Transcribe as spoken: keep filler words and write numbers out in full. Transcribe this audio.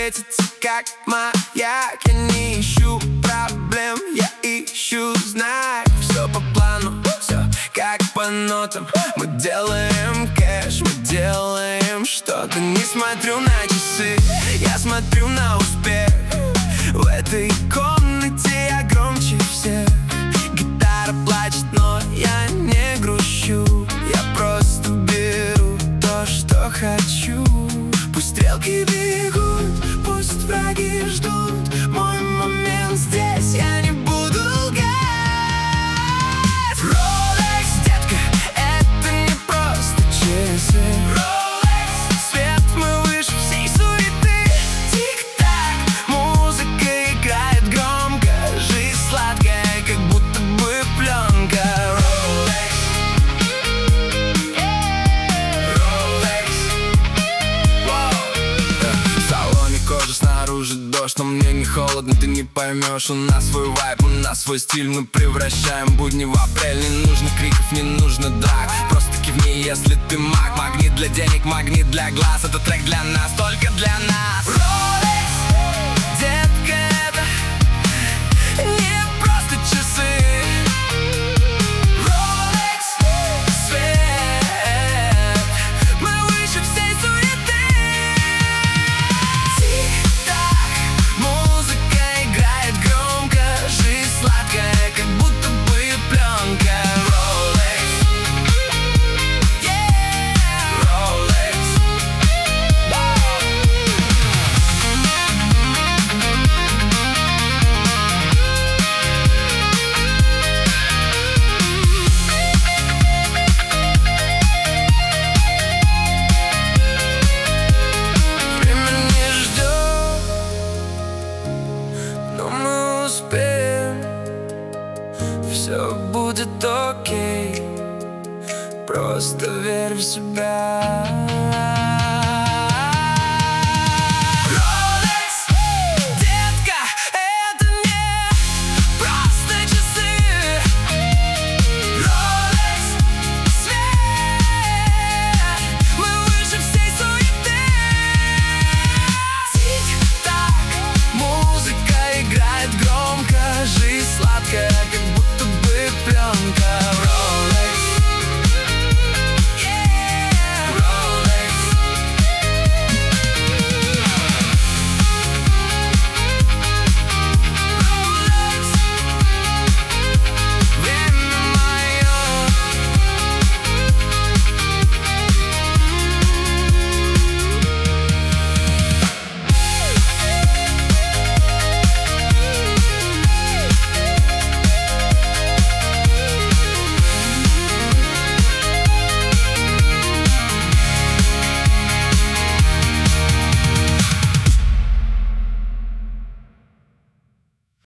светится, как маяк. Я не ищу проблем, я ищу знак. Все по плану, все как по нотам. Мы делаем кэш, мы делаем что-то. Не смотрю на часы, я смотрю на успех. В этой комнате я громче всех. Гитара плачет, но я не грущу. Я просто беру то, что хочу. Пусть стрелки бегут, пусть враги ждут. Мой момент здесь, я не буду лгать. Rolex, детка, это не просто часы. Rolex, свет, мы выше всей суеты. Тик-так, музыка играет громко. Жизнь сладкая, как будто бы пленка. Rolex, Rolex, wow. В салоне кожа, снаружи дождь, но мне не холодно, ты не поймешь. У нас свой вайб, у нас свой стиль. Мы превращаем будни в апрель. Не нужно криков, не нужно драк. Просто кивни, если ты маг. Магнит для денег, магнит для глаз. Это трек для нас, только для нас. Rolex.